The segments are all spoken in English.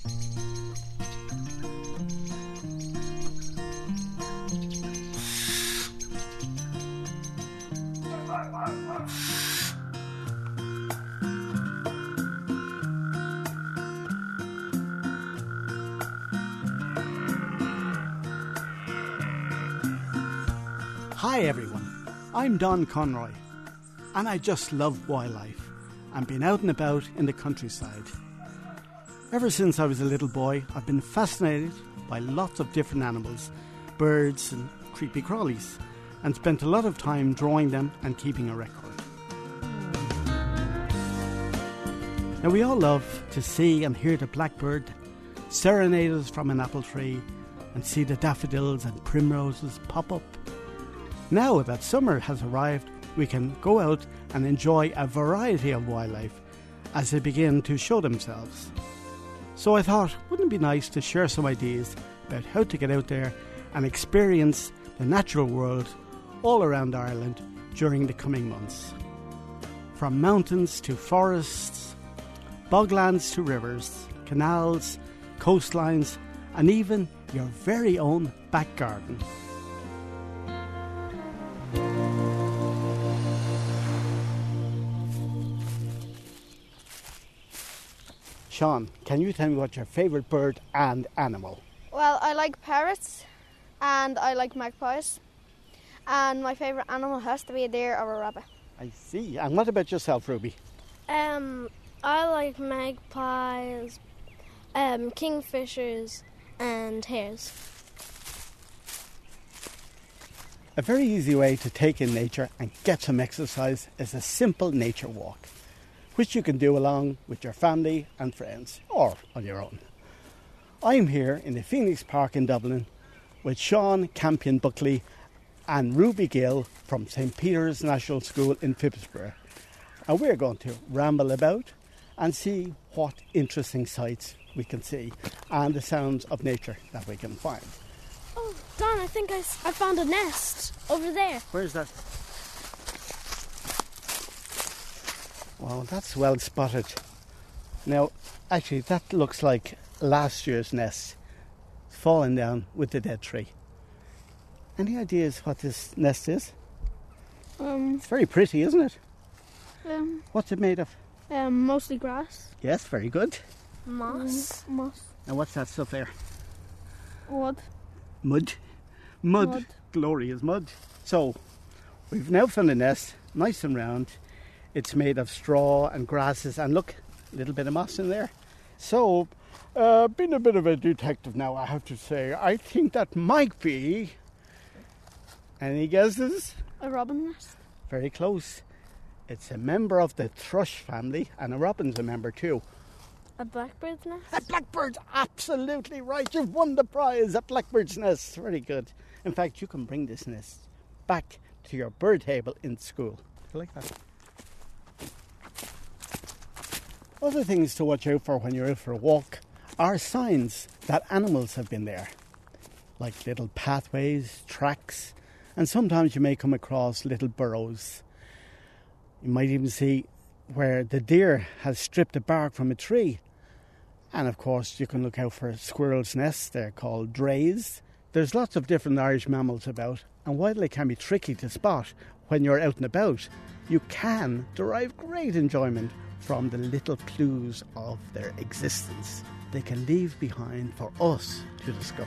Hi everyone, I'm Don Conroy, and I just love wildlife and being out and about in the countryside. Ever since I was a little boy, I've been fascinated by lots of different animals, birds and creepy crawlies, and spent a lot of time drawing them and keeping a record. Now we all love to see and hear the blackbird serenade us from an apple tree and see the daffodils and primroses pop up. Now that summer has arrived, we can go out and enjoy a variety of wildlife as they begin to show themselves. So I thought, wouldn't it be nice to share some ideas about how to get out there and experience the natural world all around Ireland during the coming months. From mountains to forests, boglands to rivers, canals, coastlines, and even your very own back garden. Sean, can you tell me what's your favourite bird and animal? Well, I like parrots and I like magpies. And my favourite animal has to be a deer or a rabbit. I see. And what about yourself, Ruby? I like magpies, kingfishers and hares. A very easy way to take in nature and get some exercise is a simple nature walk, which you can do along with your family and friends, or on your own. I'm here in the Phoenix Park in Dublin with Sean Campion Buckley and Ruby Gill from St. Peter's National School in Phibsborough. And we're going to ramble about and see what interesting sights we can see and the sounds of nature that we can find. Oh, Don, I think I found a nest over there. Where's that? Well, that's well spotted. Now, actually, that looks like last year's nest fallen down with the dead tree. Any ideas what this nest is? It's very pretty, isn't it? What's it made of? Mostly grass. Yes, very good. Moss. And what's that stuff there? Wood. Mud. Glorious mud. So, we've now found a nest, nice and round. It's made of straw and grasses, and look, a little bit of moss in there. So, being a bit of a detective now, I have to say, I think that might be... Any guesses? A robin nest. Very close. It's a member of the thrush family, and a robin's a member too. A blackbird's nest? A blackbird, absolutely right. You've won the prize, a blackbird's nest. Very good. In fact, you can bring this nest back to your bird table in school. You like that? Other things to watch out for when you're out for a walk are signs that animals have been there, like little pathways, tracks, and sometimes you may come across little burrows. You might even see where the deer has stripped the bark from a tree. And of course, you can look out for squirrels' nests. They're called drays. There's lots of different Irish mammals about, and while they can be tricky to spot when you're out and about, you can derive great enjoyment from the little clues of their existence they can leave behind for us to discover.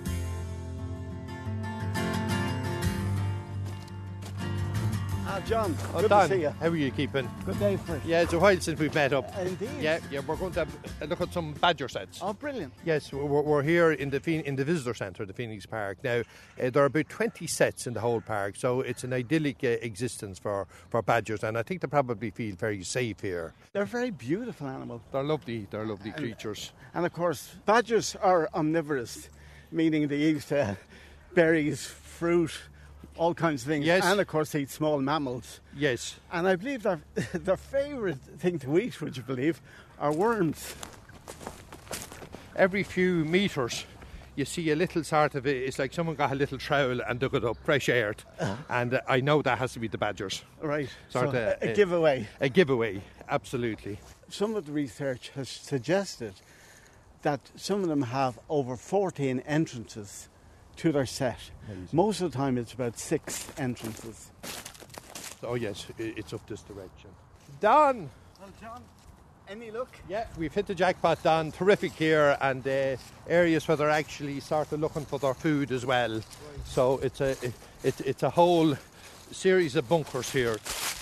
John, good Don, to see you. how are you keeping? Good day for it. Yeah, it's a while since we've met up. Indeed. Yeah, we're going to have a look at some badger sets. Oh, brilliant. Yes, we're here in the visitor centre, the Phoenix Park. Now, there are about 20 sets in the whole park, so it's an idyllic existence for badgers, and I think they probably feel very safe here. They're a very beautiful animal. They're lovely creatures. And of course, badgers are omnivorous, meaning they eat berries, fruit, all kinds of things. Yes. And of course, they eat small mammals. Yes. And I believe their favourite thing to eat, would you believe, are worms. Every few metres, you see a little sort of, it's like someone got a little trowel and dug it up, fresh aired. And I know that has to be the badgers. Right. Sort so of a giveaway. A giveaway, absolutely. Some of the research has suggested that some of them have over 14 entrances to their set. Amazing. Most of the time it's about 6 entrances. Oh yes, it's up this direction. Don! Well, John, any luck? Yeah, we've hit the jackpot, Don. Terrific here, and areas where they're actually sort of looking for their food as well. Right. So it's a whole series of bunkers here.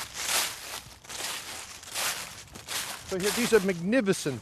So here, these are magnificent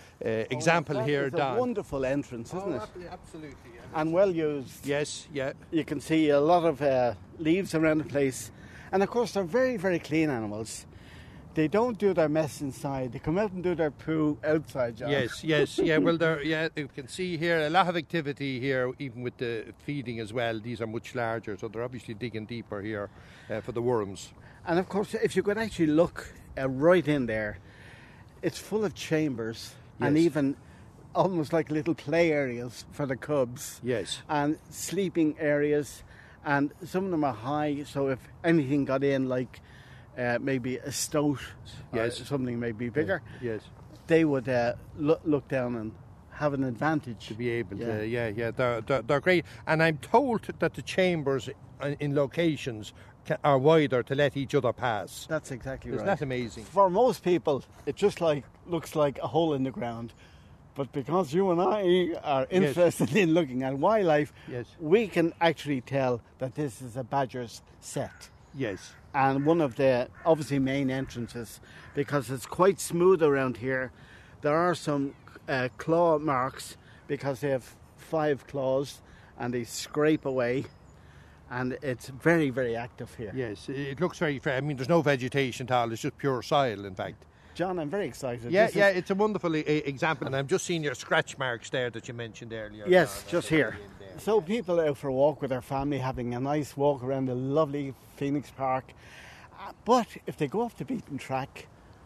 example here, Don. It's a wonderful entrance, isn't it? Absolutely. Yeah. And well used. Yes, yeah. You can see a lot of leaves around the place. And of course, they're very, very clean animals. They don't do their mess inside. They come out and do their poo outside, John. Yes, yeah. Well, you can see here a lot of activity here, even with the feeding as well. These are much larger, so they're obviously digging deeper here for the worms. And of course, if you could actually look right in there, it's full of chambers and even almost like little play areas for the cubs. Yes. And sleeping areas, and some of them are high, so if anything got in, like maybe a stoat or something maybe bigger, they would look down and have an advantage. To be able to, they're great. And I'm told that the chambers in locations are wider to let each other pass. That's exactly right. Isn't that amazing? For most people, it just looks like a hole in the ground. But because you and I are interested in looking at wildlife, we can actually tell that this is a badger's set. Yes. And one of the obviously main entrances, because it's quite smooth around here. There are some claw marks because they have 5 claws and they scrape away. And it's very, very active here. Yes, it looks very fair. I mean, there's no vegetation at all. It's just pure soil, in fact. John, I'm very excited. Yeah, it's a wonderful example. And I'm just seeing your scratch marks there that you mentioned earlier. Yes, just here. So people out for a walk with their family, having a nice walk around the lovely Phoenix Park. But if they go off the beaten track,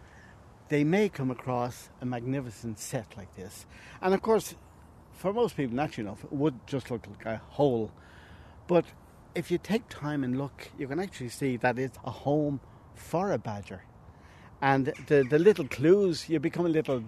they may come across a magnificent set like this. And of course, for most people, naturally enough, it would just look like a hole. But if you take time and look, you can actually see that it's a home for a badger. And the little clues, you become a little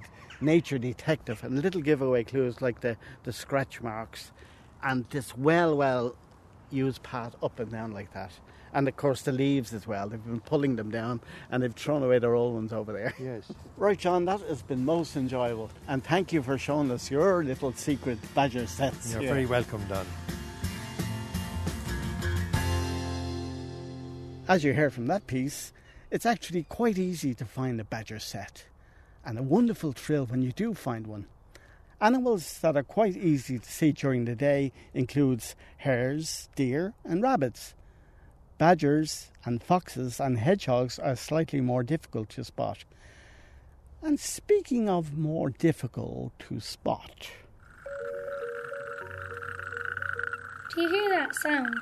nature detective, and little giveaway clues like the scratch marks and this well used path up and down like that. And of course the leaves as well. They've been pulling them down and they've thrown away their old ones over there. Yes. Right, John, that has been most enjoyable. And thank you for showing us your little secret badger sets. You're very welcome, Don. As you heard from that piece, it's actually quite easy to find a badger set, and a wonderful thrill when you do find one. Animals that are quite easy to see during the day includes hares, deer and rabbits. Badgers and foxes and hedgehogs are slightly more difficult to spot. And speaking of more difficult to spot... Do you hear that sound?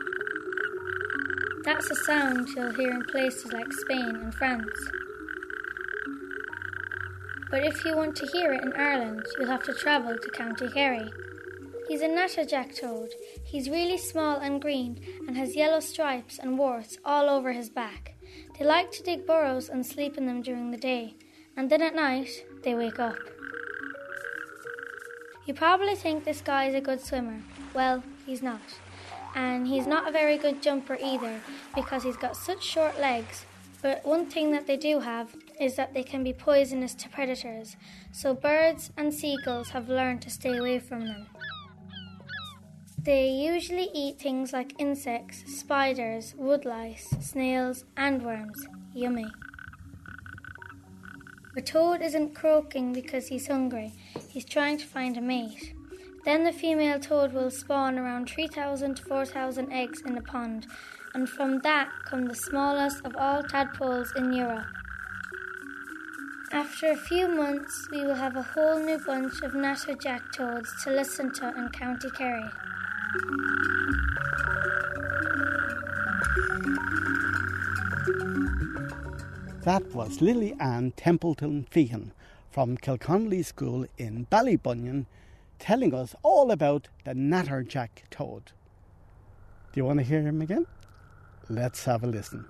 That's a sound you'll hear in places like Spain and France. But if you want to hear it in Ireland, you'll have to travel to County Kerry. He's a natterjack toad. He's really small and green and has yellow stripes and warts all over his back. They like to dig burrows and sleep in them during the day, and then at night they wake up. You probably think this guy is a good swimmer. Well, he's not. And he's not a very good jumper either, because he's got such short legs. But one thing that they do have is that they can be poisonous to predators, so birds and seagulls have learned to stay away from them. They usually eat things like insects, spiders, woodlice, snails and worms. Yummy. The toad isn't croaking because he's hungry. He's trying to find a mate. Then the female toad will spawn around 3,000 to 4,000 eggs in a pond, and from that come the smallest of all tadpoles in Europe. After a few months, we will have a whole new bunch of natterjack toads to listen to in County Kerry. That was Lily Ann Templeton Feehan from Kilconnelly School in Ballybunion, telling us all about the natterjack toad. Do you want to hear him again? Let's have a listen.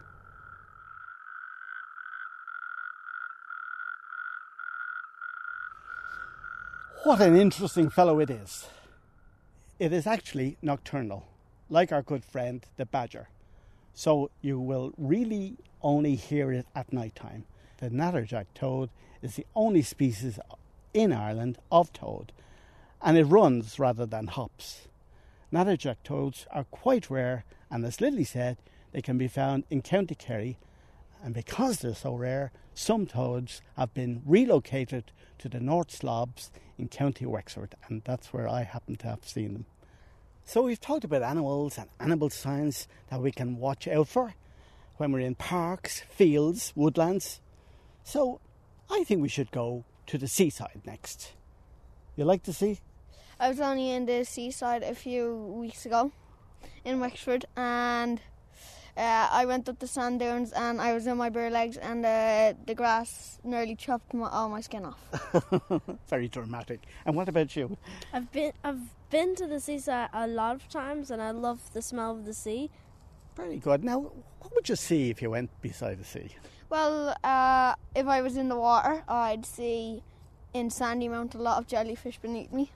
What an interesting fellow it is. It is actually nocturnal, like our good friend the badger. So you will really only hear it at night time. The natterjack toad is the only species in Ireland of toad, and it runs rather than hops. Natterjack toads are quite rare, and as Lily said, they can be found in County Kerry, and because they're so rare, some toads have been relocated to the North Slobs in County Wexford, and that's where I happen to have seen them. So we've talked about animals and animal signs that we can watch out for when we're in parks, fields, woodlands. So I think we should go to the seaside next. You like the sea? I was only in the seaside a few weeks ago in Wexford, and I went up the sand dunes and I was in my bare legs, and the grass nearly chopped all my skin off. Very dramatic. And what about you? I've been to the seaside a lot of times, and I love the smell of the sea. Very good. Now, what would you see if you went beside the sea? Well, if I was in the water, I'd see in Sandymount a lot of jellyfish beneath me.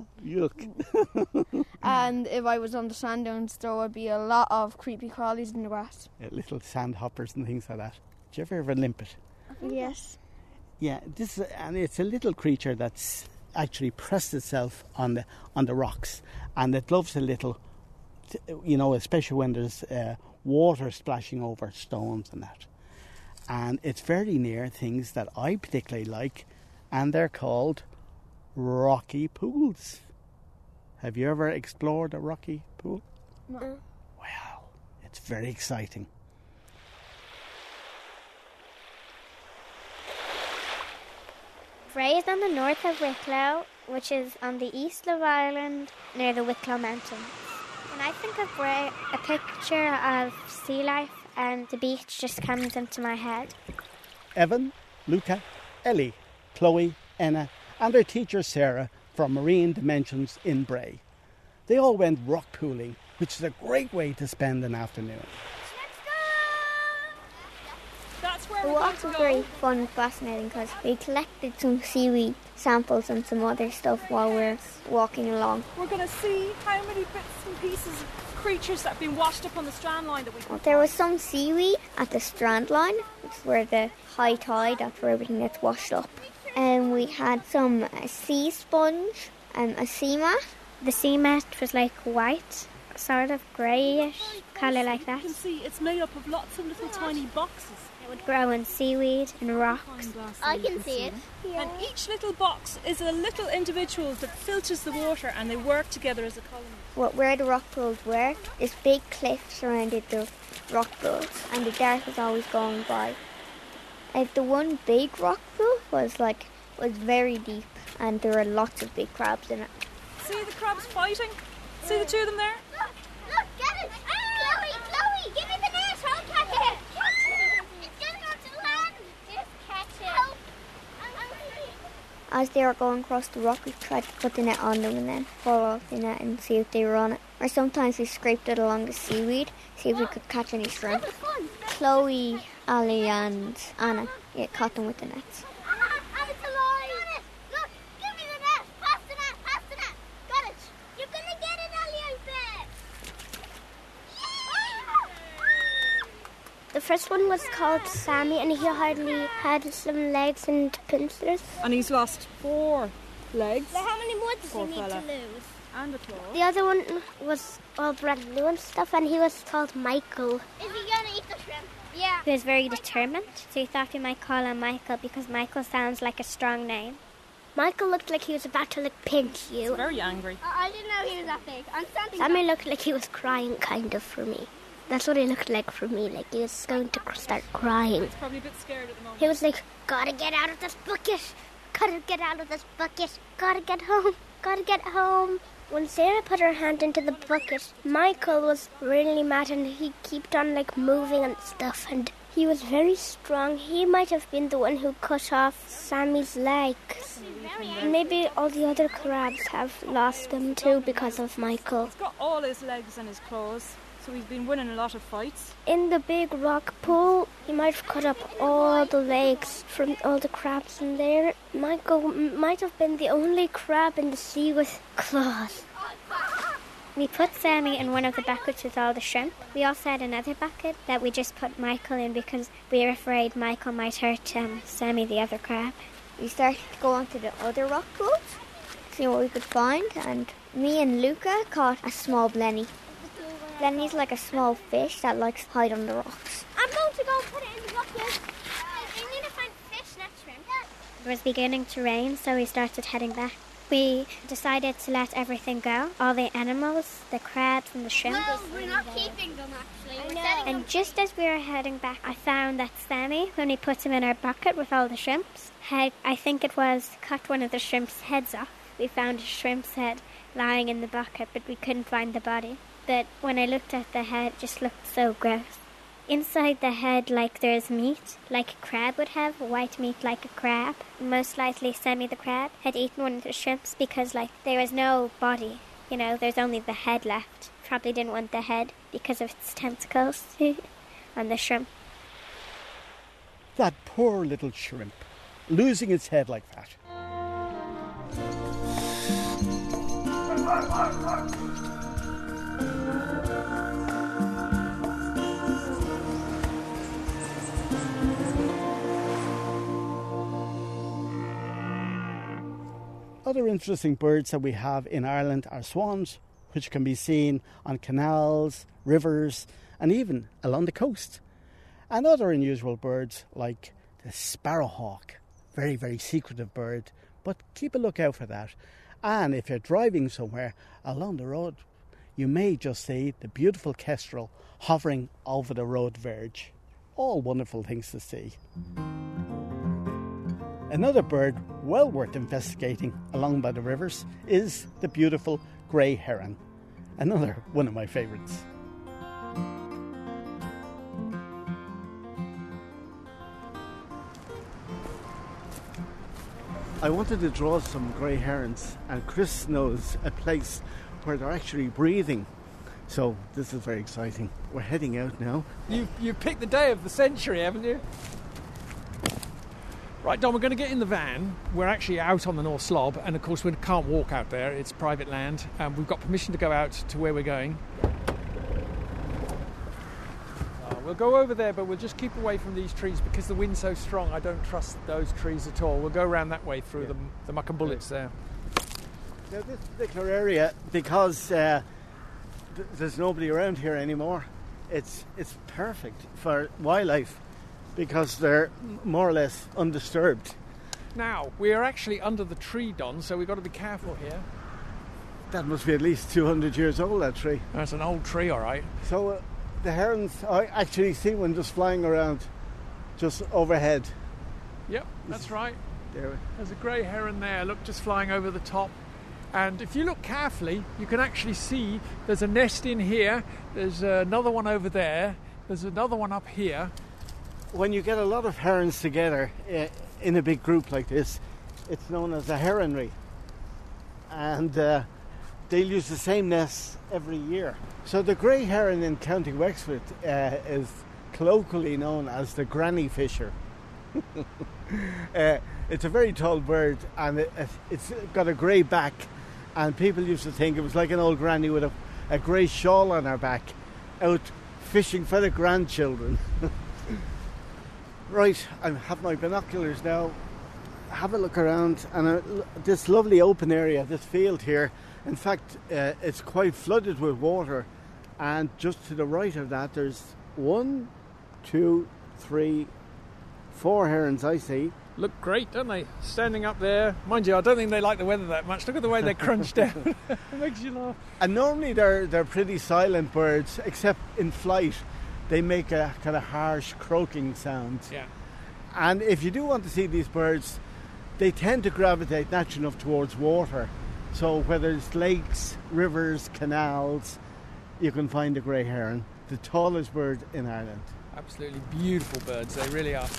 Yuck. And if I was on the sand dunes, there would be a lot of creepy crawlies in the grass. Yeah, little sandhoppers and things like that. Did you ever limpet? Yes. Yeah, and it's a little creature that's actually pressed itself on the rocks, and it loves a little, especially when there's water splashing over stones and that. And it's very near things that I particularly like, and they're called rocky pools. Have you ever explored a rocky pool? No. Well, it's very exciting. Bray is on the north of Wicklow, which is on the east of Ireland, near the Wicklow Mountains. When I think of Bray, a picture of sea life and the beach just comes into my head. Evan, Luca, Ellie, Chloe, Enna, and their teacher Sarah from Marine Dimensions in Bray. They all went rock pooling, which is a great way to spend an afternoon. That's where the walk was very fun and fascinating because we collected some seaweed samples and some other stuff while we're walking along. We're going to see how many bits and pieces of creatures that have been washed up on the strand line that we can There was some seaweed at the strand line, which is where the high tide, that's where everything gets washed up. And we had some sea sponge and a sea mat. The sea mat was like white, sort of greyish, colour like that. You can see it's made up of lots of little tiny boxes. It would grow in seaweed and rocks. I can see it. And each little box is a little individual that filters the water, and they work together as a colony. Where the rock pools were, this big cliff surrounded the rock pools, and the dart was always going by. The one big rock pool was very deep, and there were lots of big crabs in it. See the crabs fighting? See the two of them there? Look, get it! Chloe, give me the net, I'll catch it! It's getting onto the land! Just catch it! As they were going across the rock, we tried to put the net on them and then fall off the net and see if they were on it. Or sometimes we scraped it along the seaweed, see if we could catch any shrimp. Chloe, Ali and Anna caught them with the nets. It's alive! Look, give me the net! Pass the net! Got it! You're gonna get it, Ali, I bet! The first one was called Sammy, and he hardly had some legs and pincers. And he's lost 4 legs. So how many more does Poor he need fella. to lose? And a claw. The other one was all brand new and stuff, and he was called Michael. Is he gonna eat the shrimp? Yeah. He was very determined, so we thought we might call him Michael because Michael sounds like a strong name. Michael looked like he was about to pinch you. He's very angry. I didn't know he was that big. I'm standing Sammy looked like he was crying kind of for me. That's what he looked like for me, like he was going to start crying. He's probably a bit scared at the moment. He was like, gotta get out of this bucket, gotta get out of this bucket, gotta get home. When Sarah put her hand into the bucket, Michael was really mad and he kept on moving and stuff, and he was very strong. He might have been the one who cut off Sammy's legs. And maybe all the other crabs have lost them too because of Michael. He's got all his legs and his claws. so he's been winning a lot of fights. In the big rock pool, he might have cut up all the legs from all the crabs in there. Michael might have been the only crab in the sea with claws. We put Sammy in one of the buckets with all the shrimp. We also had another bucket that we just put Michael in because we were afraid Michael might hurt Sammy, the other crab. We started to go on to the other rock pools, see what we could find, and me and Luca caught a small blenny. Blenny's like a small fish that likes to hide on the rocks. I'm going to go put it in the bucket. I need to find fish, not shrimp. It was beginning to rain, so we started heading back. We decided to let everything go, all the animals, the crabs and the shrimp. Well, we're not keeping them actually. And just as we were heading back, I found that Sammy, when we put him in our bucket with all the shrimps, had, I think it was, cut one of the shrimp's heads off. We found a shrimp's head lying in the bucket, but we couldn't find the body. But when I looked at the head, it just looked so gross. Inside the head, like there's meat, like a crab would have, white meat like a crab. Most likely Sammy the crab had eaten one of the shrimps because there was no body. There's only the head left. Probably didn't want the head because of its tentacles on the shrimp. That poor little shrimp, losing its head like that. Other interesting birds that we have in Ireland are swans, which can be seen on canals, rivers, and even along the coast. And other unusual birds like the sparrowhawk, very, very secretive bird, but keep a look out for that. And if you're driving somewhere along the road, you may just see the beautiful kestrel hovering over the road verge. All wonderful things to see. Another bird well worth investigating along by the rivers is the beautiful grey heron. Another one of my favourites. I wanted to draw some grey herons, and Chris knows a place where they're actually breathing. So this is very exciting. We're heading out now. You've picked the day of the century, haven't you? Right, Don, we're going to get in the van. We're actually out on the North Slob, and of course we can't walk out there. It's private land. We've got permission to go out to where we're going. We'll go over there, but we'll just keep away from these trees because the wind's so strong. I don't trust those trees at all. We'll go around that way through the muck and bullets there. Now, this particular area, because there's nobody around here anymore, it's perfect for wildlife because they're more or less undisturbed. Now, we are actually under the tree, Don, so we've got to be careful here. That must be at least 200 years old, that tree. That's an old tree, all right. So the herons, I actually see one just flying around just overhead. Yep, that's right. There. There's a grey heron there, look, just flying over the top. And if you look carefully, you can actually see there's a nest in here, there's another one over there, there's another one up here. When you get a lot of herons together in a big group like this, it's known as a heronry. And they'll use the same nest every year. So the grey heron in County Wexford is colloquially known as the granny fisher. It's a very tall bird, and it's got a grey back, and people used to think it was like an old granny with a grey shawl on her back, out fishing for the grandchildren. Right, I have my binoculars now. Have a look around, and this lovely open area, this field here, in fact, it's quite flooded with water, and just to the right of that, there's 1, 2, 3, 4 herons I see. Look great, don't they? Standing up there. Mind you, I don't think they like the weather that much. Look at the way they're crunched down. It makes you laugh. And normally they're pretty silent birds, except in flight. They make a kind of harsh croaking sound. Yeah. And if you do want to see these birds, they tend to gravitate naturally enough towards water. So whether it's lakes, rivers, canals, you can find a grey heron, the tallest bird in Ireland. Absolutely beautiful birds, they really are.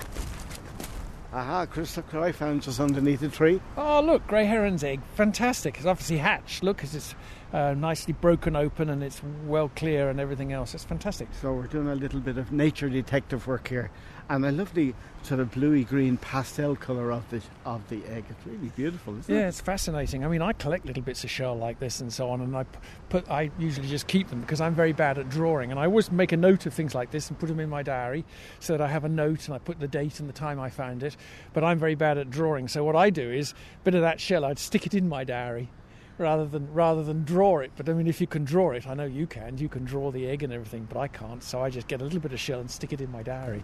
Aha, Chris, look what I found just underneath the tree. Oh, look, grey heron's egg. Fantastic. It's obviously hatched. Look, it's nicely broken open, and it's well clear and everything else. It's fantastic. So we're doing a little bit of nature detective work here, and I love the sort of bluey green pastel colour of the egg. It's really beautiful, isn't it? Yeah, it's fascinating. I mean, I collect little bits of shell like this and so on, and I usually just keep them because I'm very bad at drawing, and I always make a note of things like this and put them in my diary so that I have a note and I put the date and the time I found it. But I'm very bad at drawing, so what I do is a bit of that shell, I'd stick it in my diary rather than draw it. But I mean, if you can draw it, I know you can draw the egg and everything, but I can't, so I just get a little bit of shell and stick it in my diary.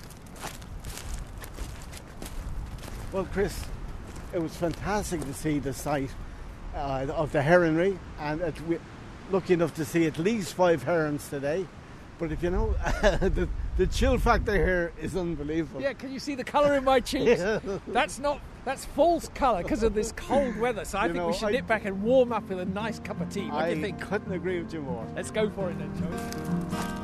Well, Chris, it was fantastic to see the site of the heronry, and we're lucky enough to see at least 5 herons today. But if you know, the chill factor here is unbelievable. Yeah, can you see the colour in my cheeks? Yeah. That's false colour because of this cold weather. So I think we should nip back and warm up with a nice cup of tea. What do you think? I couldn't agree with you more. Let's go for it then, shall we?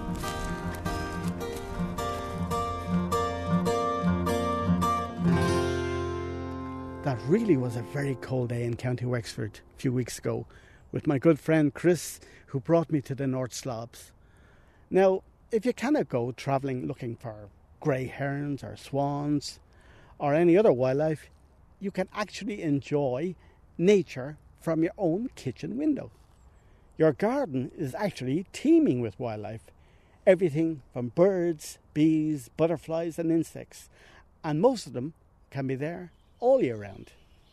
That really was a very cold day in County Wexford a few weeks ago with my good friend Chris, who brought me to the North Slopes. Now, if you cannot go travelling looking for grey herons or swans or any other wildlife, you can actually enjoy nature from your own kitchen window. Your garden is actually teeming with wildlife. Everything from birds, bees, butterflies and insects. And most of them can be there all year round.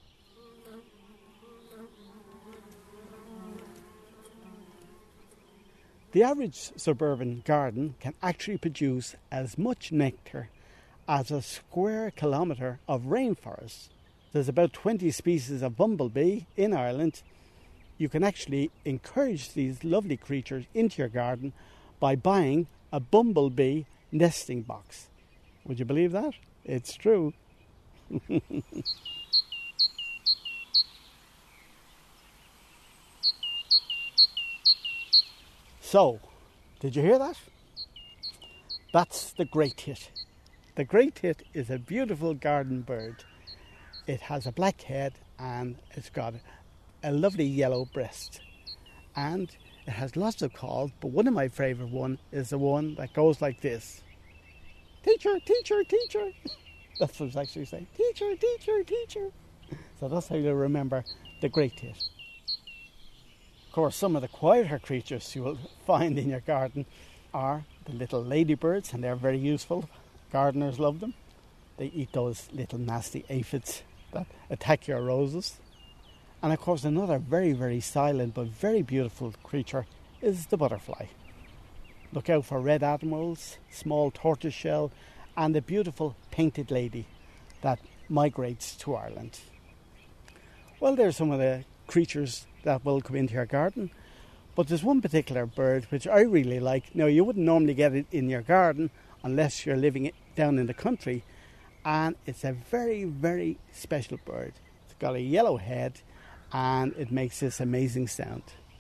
The average suburban garden can actually produce as much nectar as a square kilometre of rainforest. There's about 20 species of bumblebee in Ireland. You can actually encourage these lovely creatures into your garden by buying a bumblebee nesting box. Would you believe that? It's true. So, did you hear that? That's the great tit. The great tit is a beautiful garden bird. It has a black head and it's got a lovely yellow breast. And it has lots of calls, but one of my favourite one is the one that goes like this. Teacher, teacher, teacher. That's what it's actually saying. Teacher, teacher, teacher. So that's how you remember the great tit. Of course, some of the quieter creatures you will find in your garden are the little ladybirds, and they're very useful. Gardeners love them. They eat those little nasty aphids that attack your roses. And of course, another very, very silent but very beautiful creature is the butterfly. Look out for red admirals, small tortoiseshell, and the beautiful painted lady that migrates to Ireland. Well, there's some of the creatures that will come into your garden, but there's one particular bird which I really like. Now, you wouldn't normally get it in your garden unless you're living down in the country, and it's a very, very special bird. It's got a yellow head and it makes this amazing sound.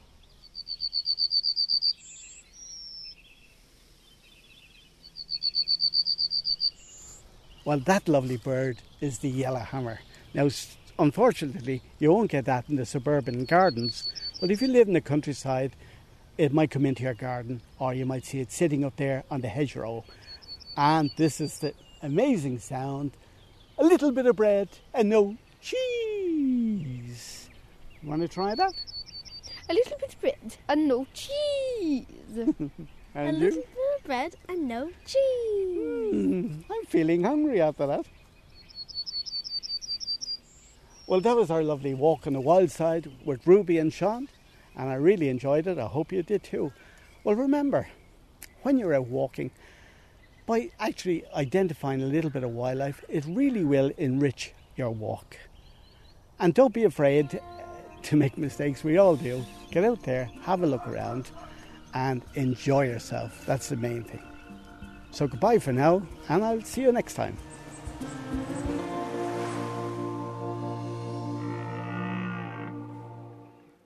Well, that lovely bird is the yellowhammer. Now, unfortunately, you won't get that in the suburban gardens, but if you live in the countryside, it might come into your garden, or you might see it sitting up there on the hedgerow. And this is the amazing sound. A little bit of bread and no cheese. You want to try that? A little bit of bread and no cheese. A little bit of bread and no cheese. I'm feeling hungry after that. Well, that was our lovely walk on the wild side with Ruby and Sean, and I really enjoyed it. I hope you did too. Well, remember, when you're out walking, by actually identifying a little bit of wildlife, it really will enrich your walk. And don't be afraid to make mistakes. We all do. Get out there, have a look around, and enjoy yourself. That's the main thing. So goodbye for now, and I'll see you next time.